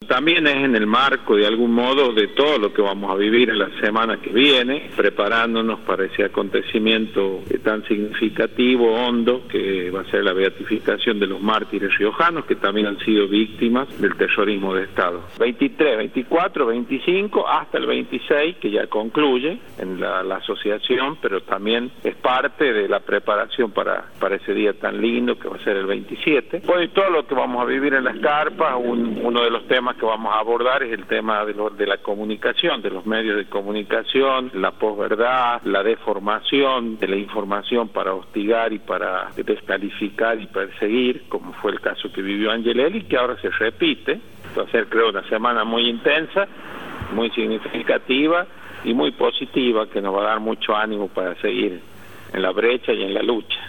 también es en el marco, de algún modo, de todo lo que vamos a vivir en la semana que viene, preparándonos para ese acontecimiento tan significativo, hondo, que va a ser la beatificación de los mártires riojanos, que también han sido víctimas del terrorismo de Estado. 23, 24, 25, hasta el 26, que ya concluye en la asociación, pero también es parte de la preparación para ese día tan lindo que va a ser el 27. Pues todo lo que vamos a vivir en las carpas, uno de los temas que vamos a abordar es el tema de la comunicación, de los medios de comunicación, la posverdad, la deformación de la información para hostigar y para descalificar y perseguir, como fue el caso que vivió Angelelli, que ahora se repite. Va a ser, creo, una semana muy intensa, muy significativa y muy positiva, que nos va a dar mucho ánimo para seguir en la brecha y en la lucha.